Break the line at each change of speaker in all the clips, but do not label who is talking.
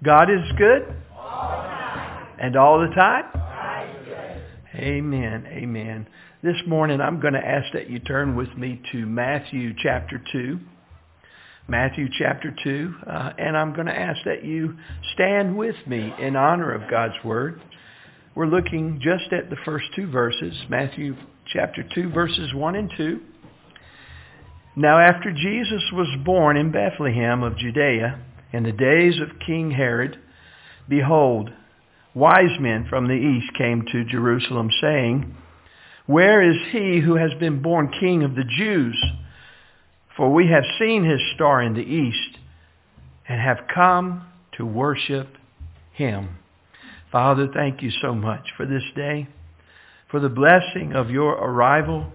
God is good? And all the time? Amen. Amen. This morning I'm going to ask that you turn with me to Matthew chapter 2. Matthew chapter 2. And I'm going to ask that you stand with me in honor of God's Word. We're looking just at the first two verses. Matthew chapter 2, verses 1 and 2. Now after Jesus was born in Bethlehem of Judea, in the days of King Herod, behold, wise men from the east came to Jerusalem, saying, Where is he who has been born King of the Jews? For we have seen his star in the east, and have come to worship him. Father, thank you so much for this day, for the blessing of your arrival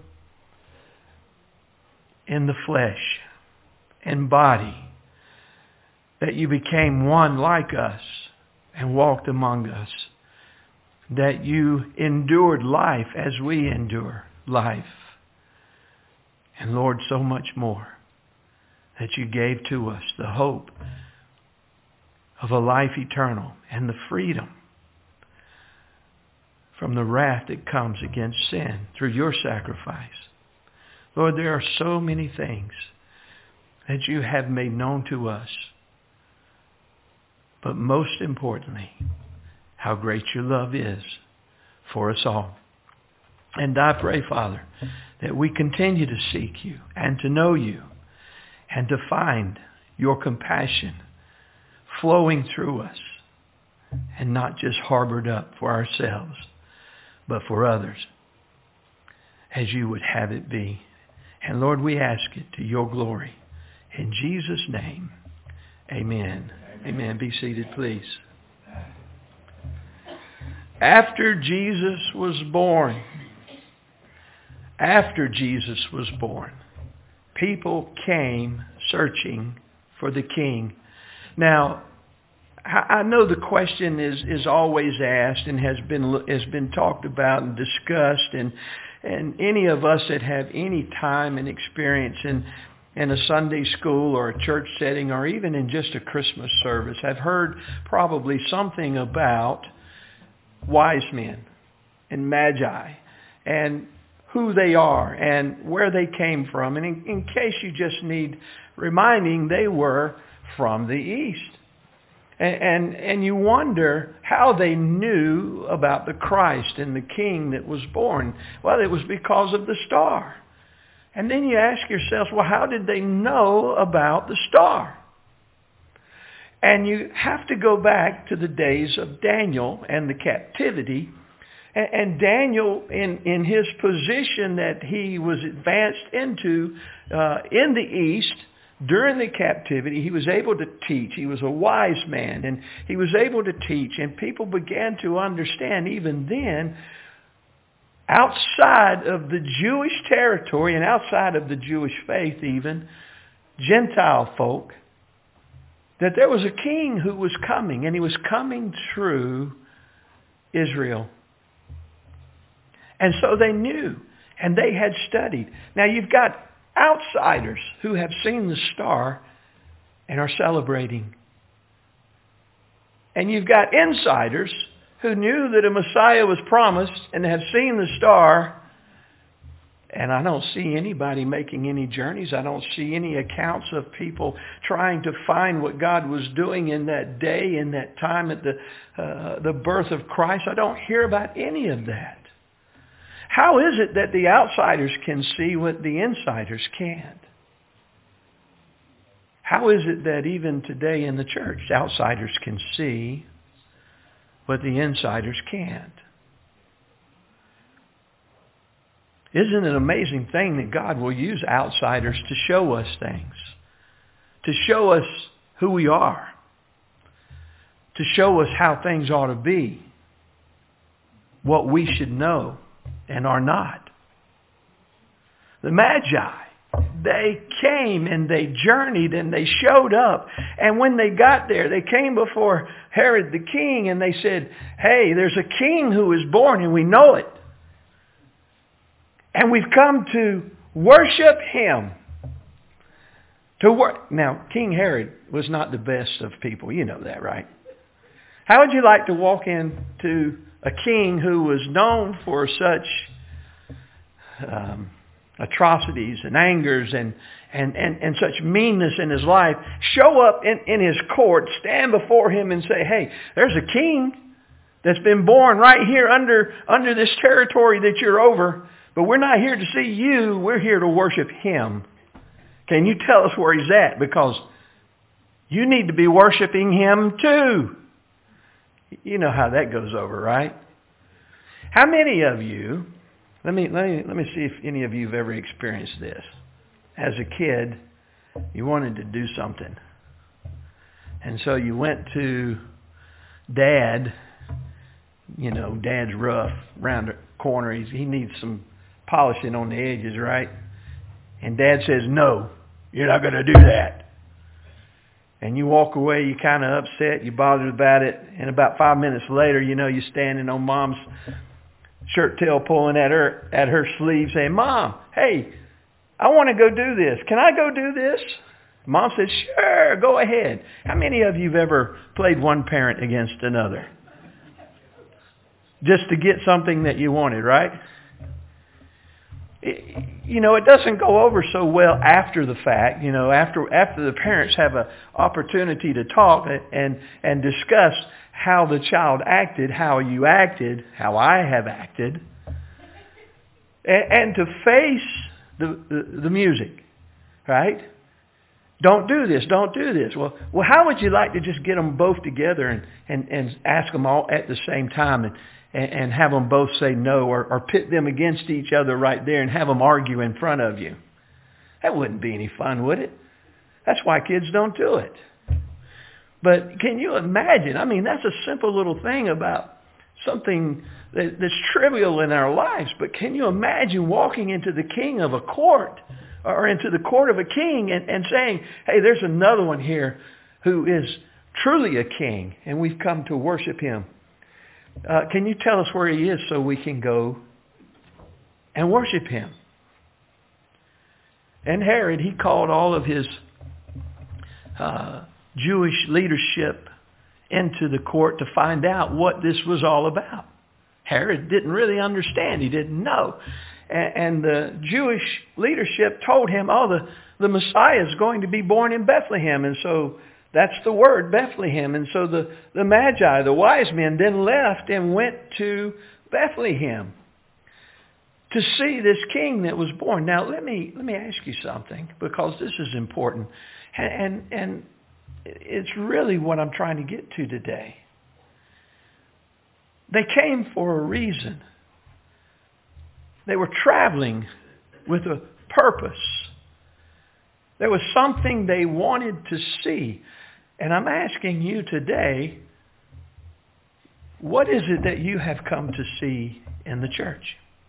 in the flesh and body, that you became one like us and walked among us, that you endured life as we endure life. And Lord, so much more, that you gave to us the hope of a life eternal and the freedom from the wrath that comes against sin through your sacrifice. Lord, there are so many things that you have made known to us. But most importantly, how great your love is for us all. And I pray, Father, that we continue to seek you and to know you and to find your compassion flowing through us and not just harbored up for ourselves, but for others, as you would have it be. And Lord, we ask it to your glory. In Jesus' name, amen. Amen. Be seated, please. After Jesus was born, people came searching for the king. Now, I know the question is always asked and has been talked about and discussed, and any of us that have any time and experience in a Sunday school or a church setting or even in just a Christmas service have heard probably something about wise men and magi and who they are and where they came from. And in case you just need reminding, they were from the east. And you wonder how they knew about the Christ and the King that was born. Well, it was because of the star. And then you ask yourself, well, how did they know about the star? And you have to go back to the days of Daniel and the captivity. And Daniel, in his position that he was advanced into in the east, during the captivity, he was able to teach. He was a wise man, and he was able to teach. And people began to understand even then, outside of the Jewish territory and outside of the Jewish faith even, Gentile folk, that there was a king who was coming, and he was coming through Israel. And so they knew, and they had studied. Now you've got outsiders who have seen the star and are celebrating. And you've got insiders who knew that a Messiah was promised and have seen the star. And I don't see anybody making any journeys. I don't see any accounts of people trying to find what God was doing in that day, in that time at the birth of Christ. I don't hear about any of that. How is it that the outsiders can see what the insiders can't? How is it that even today in the church, outsiders can see what the insiders can't? Isn't it an amazing thing that God will use outsiders to show us things, to show us who we are, to show us how things ought to be, what we should know and are not? The Magi, they came and they journeyed and they showed up. And when they got there, they came before Herod the king and they said, hey, there's a king who is born and we know it. And we've come to worship him. Now, King Herod was not the best of people. You know that, right? How would you like to walk into a king who was known for such atrocities and angers and such meanness in his life, show up in his court, stand before him and say, hey, there's a king that's been born right here under this territory that you're over, but we're not here to see you, we're here to worship him. Can you tell us where he's at? Because you need to be worshiping him too. You know how that goes over, right? How many of you, let me see if any of you have ever experienced this. As a kid, you wanted to do something. And so you went to Dad. You know, Dad's rough, round the corner. He needs some polishing on the edges, right? And Dad says, no, you're not going to do that. And you walk away, you're kind of upset, you're bothered about it. And about 5 minutes later, you know, you're standing on Mom's shirt tail pulling at her sleeve saying, Mom, hey, I want to go do this. Can I go do this? Mom says, sure, go ahead. How many of you have ever played one parent against another? Just to get something that you wanted, right? It doesn't go over so well after the fact. After the parents have an opportunity to talk and discuss how the child acted, how you acted, how I have acted, and to face the music, right? Don't do this, don't do this. Well, how would you like to just get them both together and ask them all at the same time and have them both say no, or pit them against each other right there and have them argue in front of you? That wouldn't be any fun, would it? That's why kids don't do it. But can you imagine? I mean, that's a simple little thing about something that's trivial in our lives. But can you imagine walking into the king of a court or into the court of a king and saying, hey, there's another one here who is truly a king and we've come to worship him. Can you tell us where he is so we can go and worship him? And Herod, he called all of his Jewish leadership into the court to find out what this was all about. Herod didn't really understand. He didn't know. And the Jewish leadership told him, the Messiah is going to be born in Bethlehem. And so that's the word, Bethlehem. And so the Magi, the wise men, then left and went to Bethlehem to see this king that was born. Now, let me ask you something, because this is important. And it's really what I'm trying to get to today. They came for a reason. They were traveling with a purpose. There was something they wanted to see. And I'm asking you today, what is it that you have come to see in the church?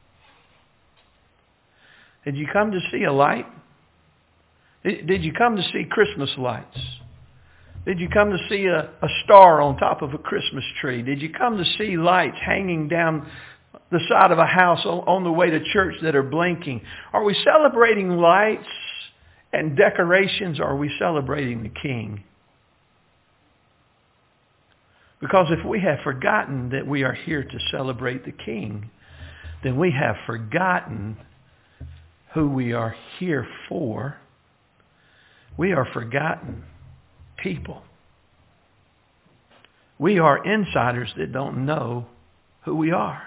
Did you come to see a light? Did you come to see Christmas lights? Did you come to see a star on top of a Christmas tree? Did you come to see lights hanging down the side of a house on the way to church that are blinking? Are we celebrating lights and decorations, or are we celebrating the King? Because if we have forgotten that we are here to celebrate the King, then we have forgotten who we are here for. We are forgotten people. We are insiders that don't know who we are.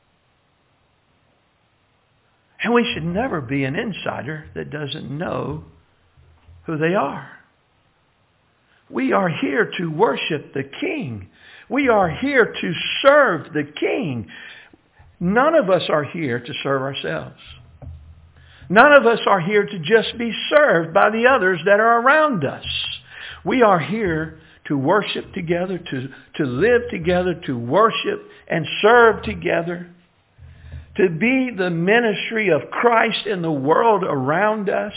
And we should never be an insider that doesn't know who they are. We are here to worship the King. We are here to serve the King. None of us are here to serve ourselves. None of us are here to just be served by the others that are around us. We are here to worship together, to live together, to worship and serve together, to be the ministry of Christ in the world around us,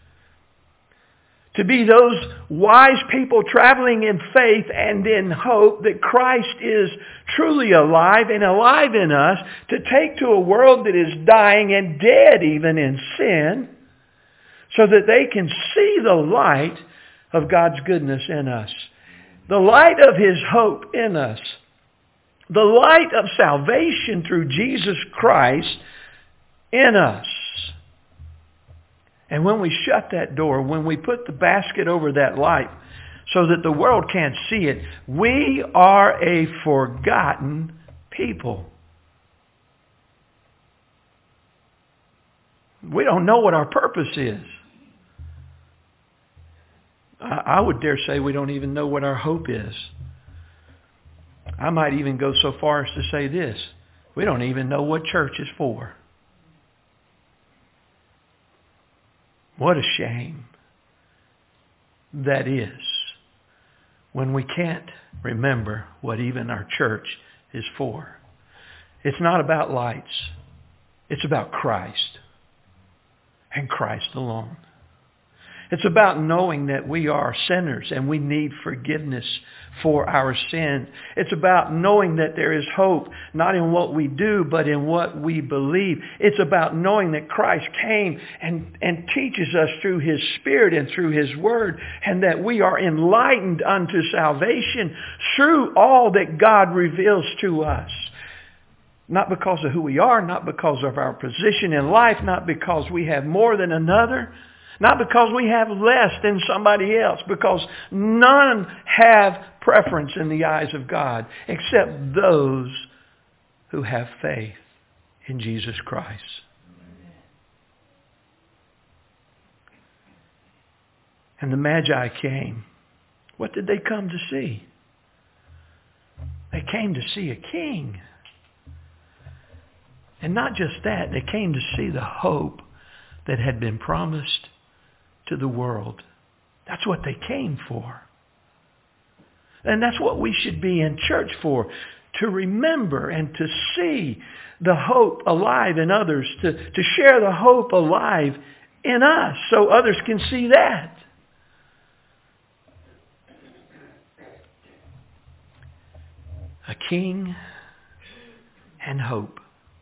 to be those wise people traveling in faith and in hope that Christ is truly alive and alive in us, to take to a world that is dying and dead even in sin, so that they can see the light of God's goodness in us. The light of His hope in us. The light of salvation through Jesus Christ in us. And when we shut that door, when we put the basket over that light so that the world can't see it, we are a forgotten people. We don't know what our purpose is. I would dare say we don't even know what our hope is. I might even go so far as to say this. We don't even know what church is for. What a shame that is when we can't remember what even our church is for. It's not about lights. It's about Christ and Christ alone. It's about knowing that we are sinners and we need forgiveness for our sin. It's about knowing that there is hope, not in what we do, but in what we believe. It's about knowing that Christ came and teaches us through His Spirit and through His Word, and that we are enlightened unto salvation through all that God reveals to us. Not because of who we are, not because of our position in life, not because we have more than another, not because we have less than somebody else, because none have preference in the eyes of God except those who have faith in Jesus Christ. And the Magi came. What did they come to see? They came to see a king. And not just that, they came to see the hope that had been promised to the world. That's what they came for. And that's what we should be in church for. To remember and to see the hope alive in others. To share the hope alive in us so others can see that. A king and hope.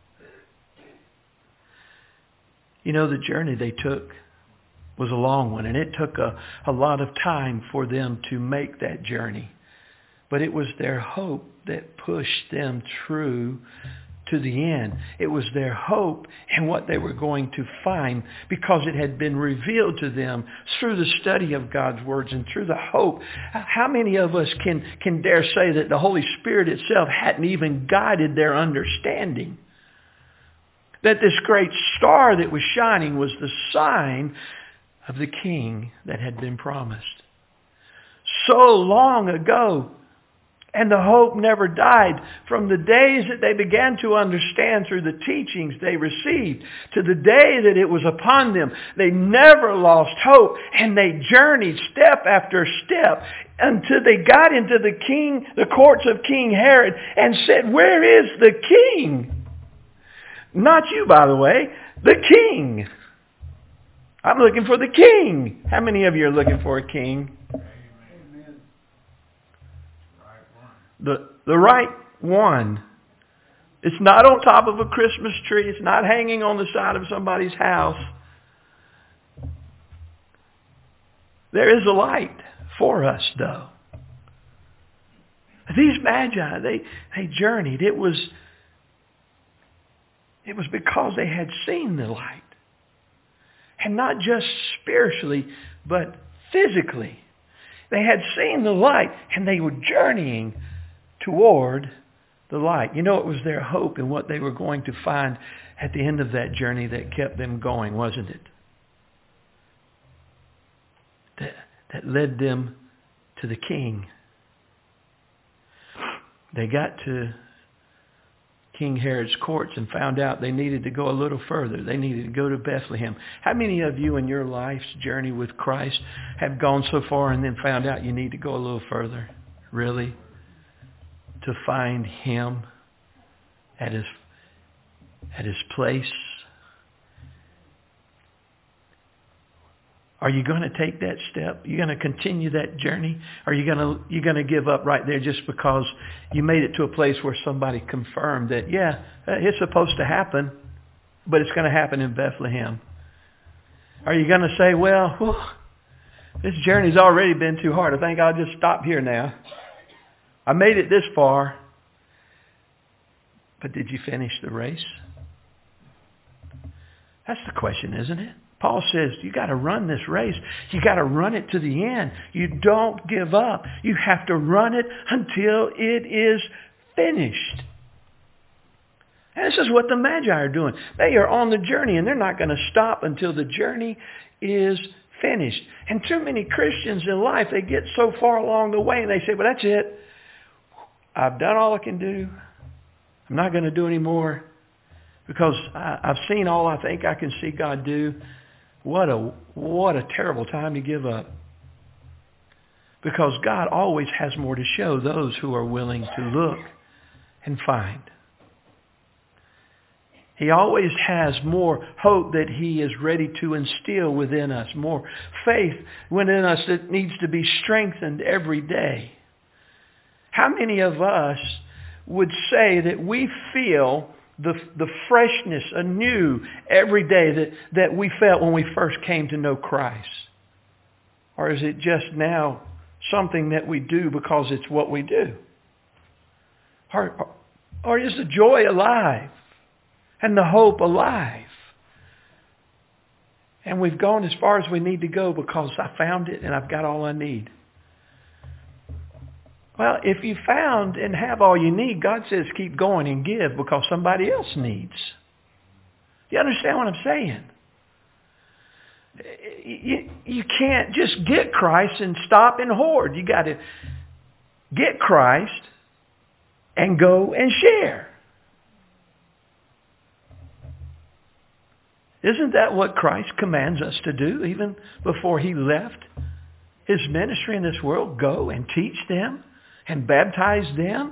You know, the journey they took was a long one, and it took a lot of time for them to make that journey. But it was their hope that pushed them through to the end. It was their hope in what they were going to find because it had been revealed to them through the study of God's words and through the hope. How many of us can dare say that the Holy Spirit itself hadn't even guided their understanding? That this great star that was shining was the sign of the king that had been promised so long ago. And the hope never died from the days that they began to understand through the teachings they received to the day that it was upon them. They never lost hope, and they journeyed step after step until they got into the courts of King Herod and said, "Where is the king?" Not you, by the way, the king. I'm looking for the king. How many of you are looking for a king?
Amen.
The right one. It's not on top of a Christmas tree. It's not hanging on the side of somebody's house. There is a light for us, though. These magi, they journeyed. It was because they had seen the light. And not just spiritually, but physically. They had seen the light, and they were journeying toward the light. You know, it was their hope in what they were going to find at the end of that journey that kept them going, wasn't it? That led them to the king. They got to King Herod's courts and found out they needed to go a little further. They needed to go to Bethlehem. How many of you in your life's journey with Christ have gone so far and then found out you need to go a little further? Really? To find Him at His place? Are you going to take that step? Are you going to continue that journey? Are you going to give up right there just because you made it to a place where somebody confirmed that, yeah, it's supposed to happen, but it's going to happen in Bethlehem? Are you going to say, well, This journey's already been too hard. I think I'll just stop here now. I made it this far. But did you finish the race? That's the question, isn't it? Paul says, you got to run this race. You got to run it to the end. You don't give up. You have to run it until it is finished. And this is what the Magi are doing. They are on the journey, and they're not going to stop until the journey is finished. And too many Christians in life, they get so far along the way, and they say, well, that's it. I've done all I can do. I'm not going to do any more because I've seen all I think I can see God do. What a terrible time to give up. Because God always has more to show those who are willing to look and find. He always has more hope that He is ready to instill within us, more faith within us that needs to be strengthened every day. How many of us would say that we feel the freshness anew every day that we felt when we first came to know Christ? Or is it just now something that we do because it's what we do? Or is the joy alive and the hope alive? And we've gone as far as we need to go because I found it and I've got all I need. Well, if you found and have all you need, God says keep going and give because somebody else needs. You understand what I'm saying? You can't just get Christ and stop and hoard. You got to get Christ and go and share. Isn't that what Christ commands us to do even before He left His ministry in this world? Go and teach them and baptize them.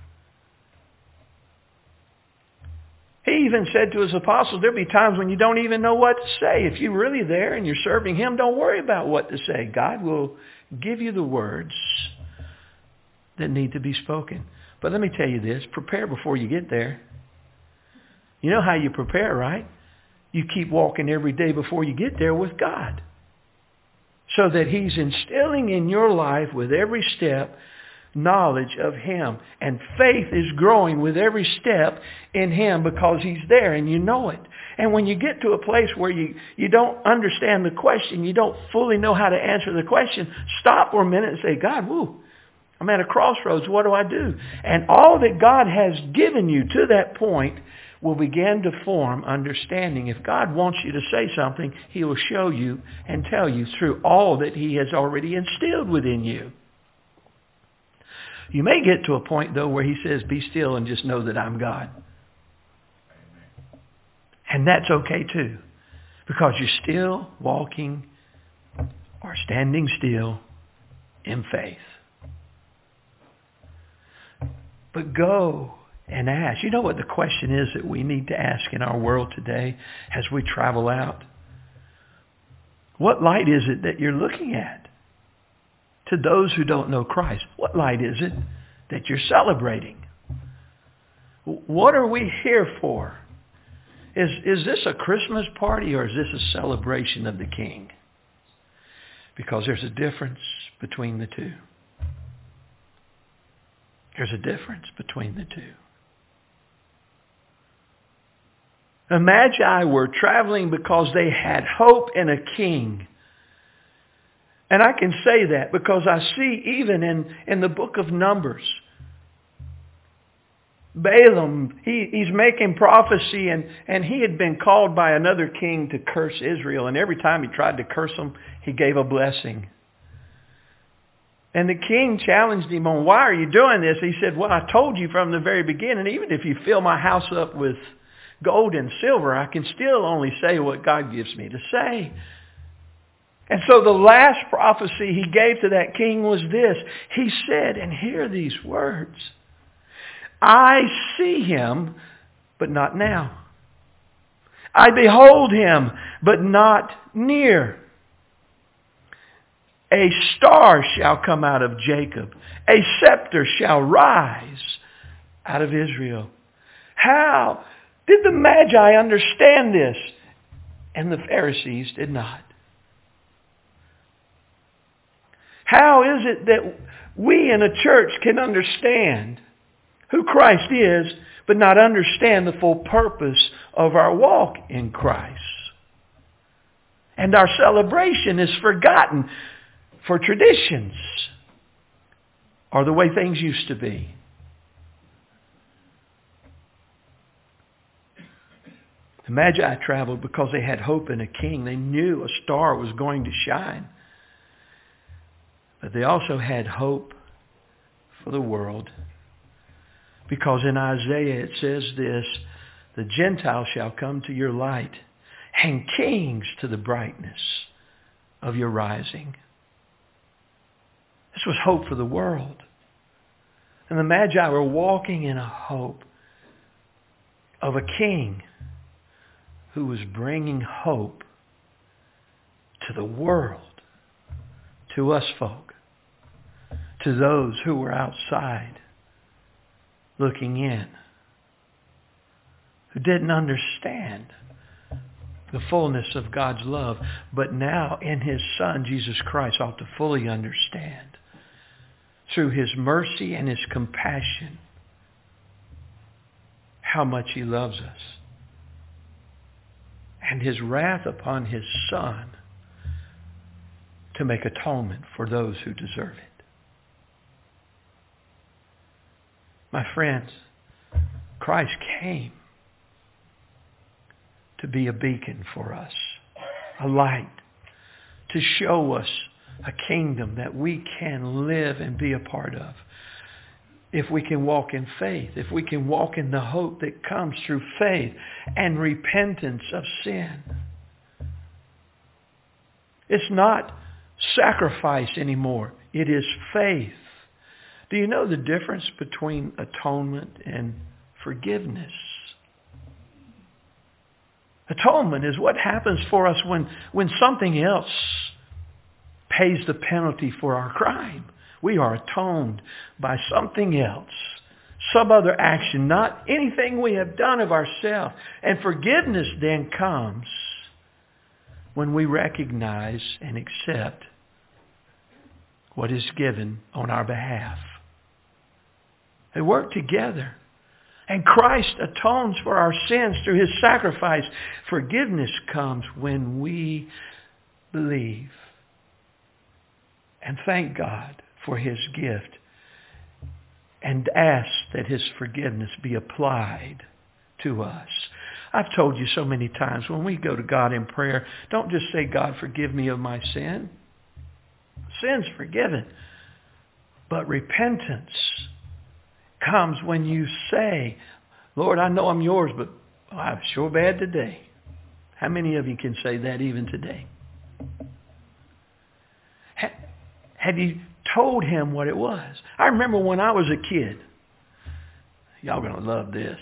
He even said to His apostles, there'll be times when you don't even know what to say. If you're really there and you're serving Him, don't worry about what to say. God will give you the words that need to be spoken. But let me tell you this, prepare before you get there. You know how you prepare, right? You keep walking every day before you get there with God. So that He's instilling in your life with every step knowledge of Him. And faith is growing with every step in Him because He's there and you know it. And when you get to a place where you don't understand the question, you don't fully know how to answer the question, stop for a minute and say, God, I'm at a crossroads. What do I do? And all that God has given you to that point will begin to form understanding. If God wants you to say something, He will show you and tell you through all that He has already instilled within you. You may get to a point, though, where He says, be still and just know that I'm God. And that's okay, too, because you're still walking or standing still in faith. But go and ask. You know what the question is that we need to ask in our world today as we travel out? What light is it that you're looking at? To those who don't know Christ, what light is it that you're celebrating? What are we here for? Is this a Christmas party or is this a celebration of the King? Because there's a difference between the two. There's a difference between the two. The Magi were traveling because they had hope in a king. And I can say that because I see even in the book of Numbers, Balaam, he's making prophecy and he had been called by another king to curse Israel. And every time he tried to curse them, he gave a blessing. And the king challenged him on, why are you doing this? He said, well, I told you from the very beginning, even if you fill my house up with gold and silver, I can still only say what God gives me to say. And so the last prophecy he gave to that king was this. He said, and hear these words, I see him, but not now. I behold him, but not near. A star shall come out of Jacob. A scepter shall rise out of Israel. How did the Magi understand this? And the Pharisees did not. How is it that we in a church can understand who Christ is, but not understand the full purpose of our walk in Christ? And our celebration is forgotten for traditions or the way things used to be. The Magi traveled because they had hope in a king. They knew a star was going to shine. But they also had hope for the world. Because in Isaiah it says this, the Gentiles shall come to your light, and kings to the brightness of your rising. This was hope for the world. And the Magi were walking in a hope of a king who was bringing hope to the world, to us folk, to those who were outside looking in, who didn't understand the fullness of God's love, but now in His Son, Jesus Christ, ought to fully understand through His mercy and His compassion how much He loves us. And His wrath upon His Son to make atonement for those who deserve it. My friends, Christ came to be a beacon for us, a light, to show us a kingdom that we can live and be a part of. If we can walk in faith, if we can walk in the hope that comes through faith and repentance of sin. It's not sacrifice anymore. It is faith. Do you know the difference between atonement and forgiveness? Atonement is what happens for us when something else pays the penalty for our crime. We are atoned by something else, some other action, not anything we have done of ourselves. And forgiveness then comes when we recognize and accept what is given on our behalf. They work together. And Christ atones for our sins through His sacrifice. Forgiveness comes when we believe and thank God for His gift and ask that His forgiveness be applied to us. I've told you so many times, when we go to God in prayer, don't just say, God, forgive me of my sin. Sin's forgiven. But repentance comes when you say, Lord, I know I'm yours, but I'm sure bad today. How many of you can say that even today? Have you told Him what it was? I remember when I was a kid. Y'all going to love this.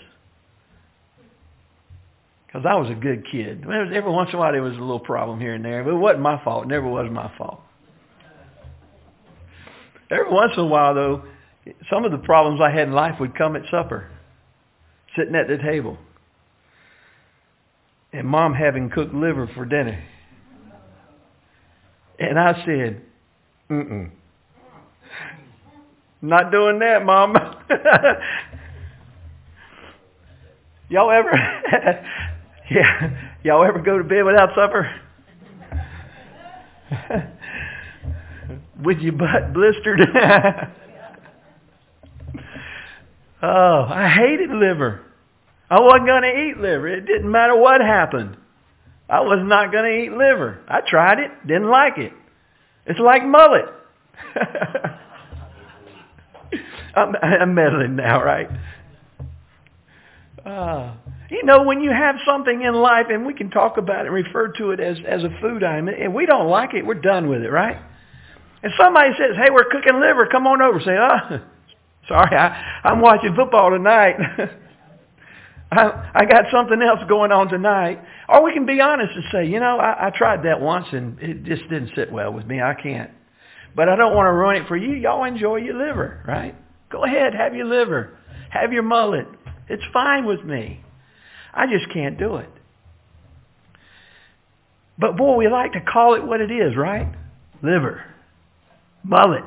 Because I was a good kid. Every once in a while there was a little problem here and there, but it wasn't my fault. It never was my fault. Every once in a while, though, some of the problems I had in life would come at supper, sitting at the table, and Mom having cooked liver for dinner. And I said, not doing that, Mom. Y'all ever go to bed without supper? With your butt blistered? Oh, I hated liver. I wasn't going to eat liver. It didn't matter what happened. I was not going to eat liver. I tried it, didn't like it. It's like mullet. I'm meddling now, right? When you have something in life, and we can talk about it and refer to it as a food item, and we don't like it, we're done with it, right? And somebody says, hey, we're cooking liver, come on over. Say, sorry, I'm watching football tonight. I got something else going on tonight. Or we can be honest and say, I tried that once and it just didn't sit well with me. I can't. But I don't want to ruin it for you. Y'all enjoy your liver, right? Go ahead, have your liver. Have your mullet. It's fine with me. I just can't do it. But boy, we like to call it what it is, right? Liver. Mullet.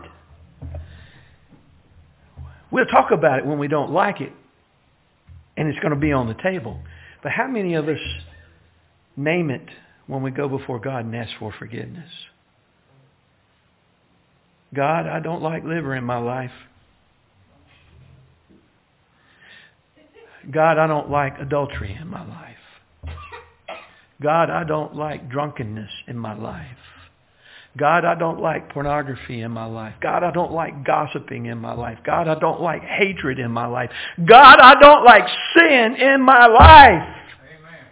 We'll talk about it when we don't like it, and it's going to be on the table. But how many of us name it when we go before God and ask for forgiveness? God, I don't like liver in my life. God, I don't like adultery in my life. God, I don't like drunkenness in my life. God, I don't like pornography in my life. God, I don't like gossiping in my life. God, I don't like hatred in my life. God, I don't like sin in my life. Amen.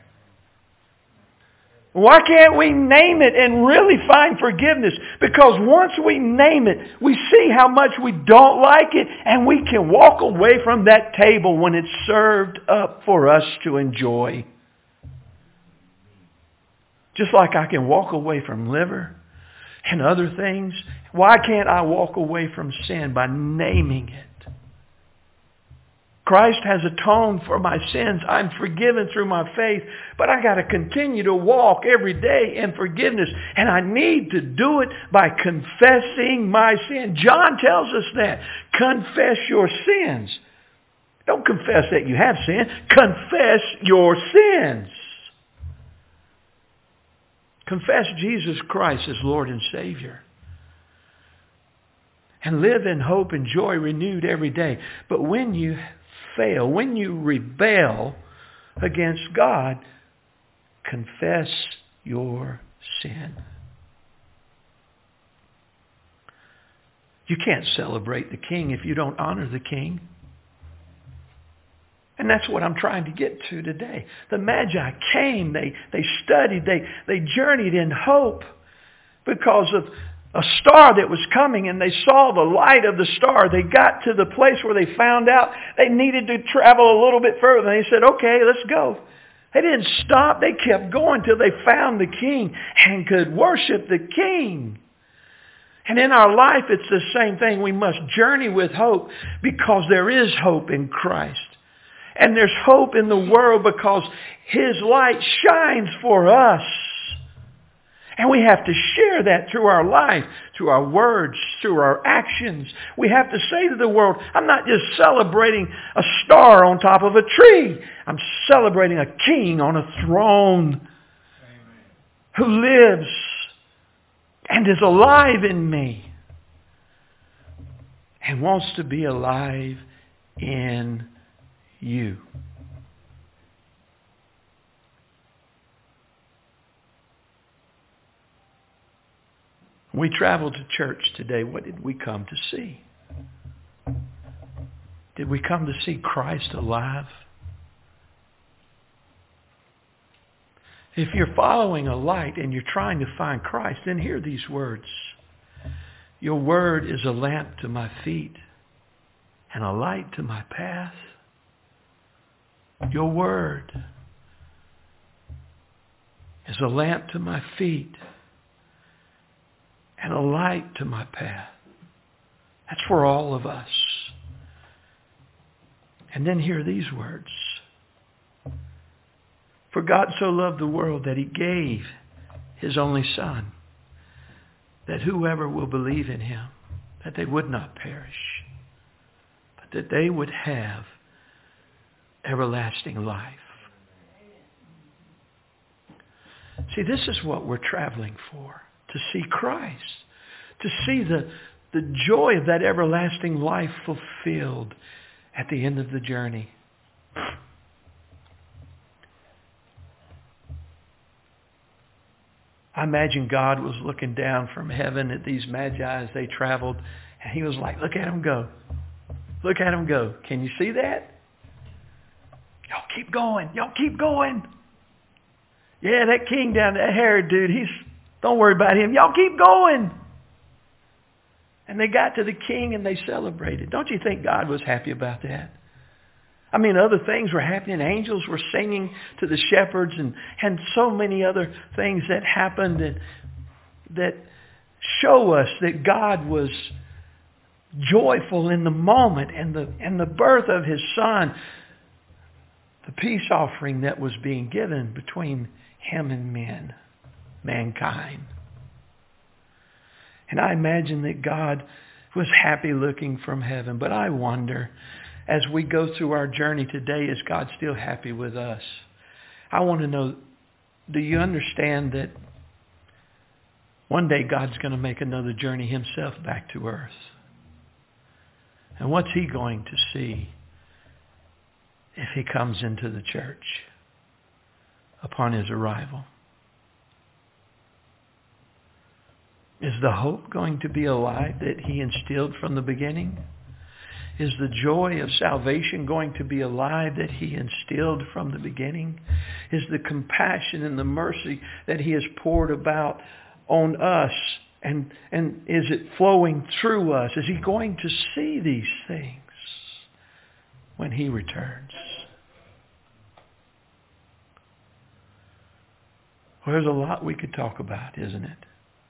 Why can't we name it and really find forgiveness? Because once we name it, we see how much we don't like it, and we can walk away from that table when it's served up for us to enjoy. Just like I can walk away from liver and other things. Why can't I walk away from sin by naming it? Christ has atoned for my sins. I'm forgiven through my faith. But I got to continue to walk every day in forgiveness. And I need to do it by confessing my sin. John tells us that. Confess your sins. Don't confess that you have sin. Confess your sins. Confess Jesus Christ as Lord and Savior. And live in hope and joy renewed every day. But when you fail, when you rebel against God, confess your sin. You can't celebrate the King if you don't honor the King. And that's what I'm trying to get to today. The Magi came, they studied, they journeyed in hope because of a star that was coming, and they saw the light of the star. They got to the place where they found out they needed to travel a little bit further. And they said, okay, let's go. They didn't stop. They kept going till they found the King and could worship the King. And in our life, it's the same thing. We must journey with hope because there is hope in Christ. And there's hope in the world because His light shines for us. And we have to share that through our life, through our words, through our actions. We have to say to the world, I'm not just celebrating a star on top of a tree. I'm celebrating a king on a throne. Amen. Who lives and is alive in me and wants to be alive in you. We traveled to church today. What did we come to see? Did we come to see Christ alive? If you're following a light and you're trying to find Christ, then hear these words. Your word is a lamp to my feet and a light to my path. Your word is a lamp to my feet and a light to my path. That's for all of us. And then hear these words. For God so loved the world that He gave His only Son, that whoever will believe in Him, that they would not perish, but that they would have everlasting life. See, this is what we're traveling for. To see Christ. To see the joy of that everlasting life fulfilled at the end of the journey. I imagine God was looking down from heaven at these magi as they traveled, and He was like, look at them go. Look at them go. Can you see that? Y'all keep going. Y'all keep going. Yeah, that king down there, that Herod dude, don't worry about him. Y'all keep going. And they got to the king and they celebrated. Don't you think God was happy about that? I mean, other things were happening. Angels were singing to the shepherds and so many other things that happened that show us that God was joyful in the moment and the birth of His Son, the peace offering that was being given between Him and mankind. And I imagine that God was happy looking from heaven. But I wonder, as we go through our journey today, is God still happy with us? I want to know, do you understand that one day God's going to make another journey himself back to earth? And what's he going to see if he comes into the church upon his arrival? Is the hope going to be alive that he instilled from the beginning? Is the joy of salvation going to be alive that he instilled from the beginning? Is the compassion and the mercy that he has poured about on us, and is it flowing through us? Is he going to see these things when he returns? Well, there's a lot we could talk about, isn't it?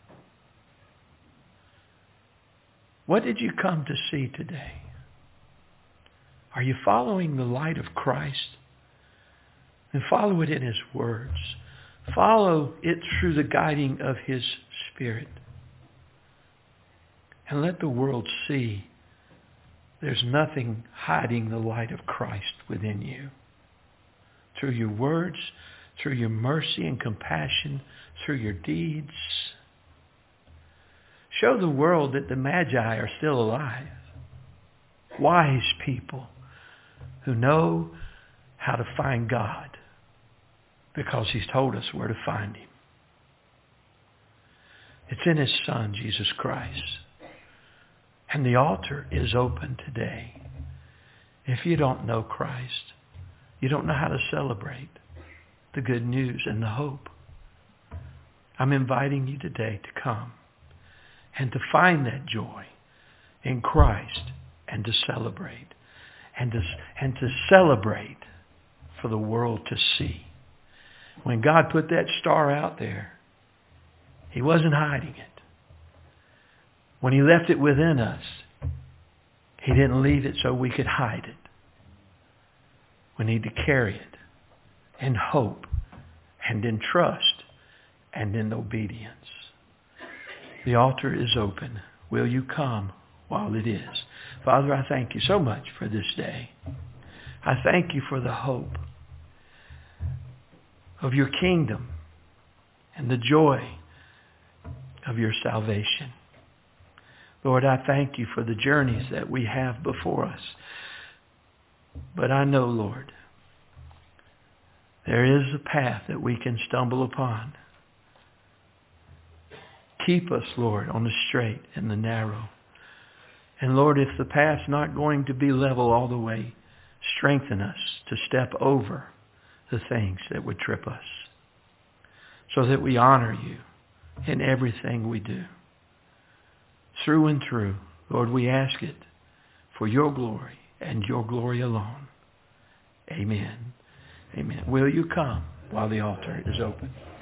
What did you come to see today? Are you following the light of Christ? And follow it in his words. Follow it through the guiding of his Spirit. And let the world see there's nothing hiding the light of Christ within you. Through your words, through your mercy and compassion, through your deeds. Show the world that the Magi are still alive. Wise people who know how to find God because he's told us where to find him. It's in his Son, Jesus Christ. And the altar is open today. If you don't know Christ, you don't know how to celebrate the good news and the hope. I'm inviting you today to come and to find that joy in Christ and to celebrate. And to celebrate for the world to see. When God put that star out there, he wasn't hiding it. When he left it within us, he didn't leave it so we could hide it. We need to carry it in hope and in trust and in obedience. The altar is open. Will you come while it is? Father, I thank you so much for this day. I thank you for the hope of your kingdom and the joy of your salvation. Lord, I thank you for the journeys that we have before us. But I know, Lord, there is a path that we can stumble upon. Keep us, Lord, on the straight and the narrow. And Lord, if the path's not going to be level all the way, strengthen us to step over the things that would trip us so that we honor you in everything we do. Through and through, Lord, we ask it for your glory and your glory alone. Amen. Amen. Will you come while the altar is open?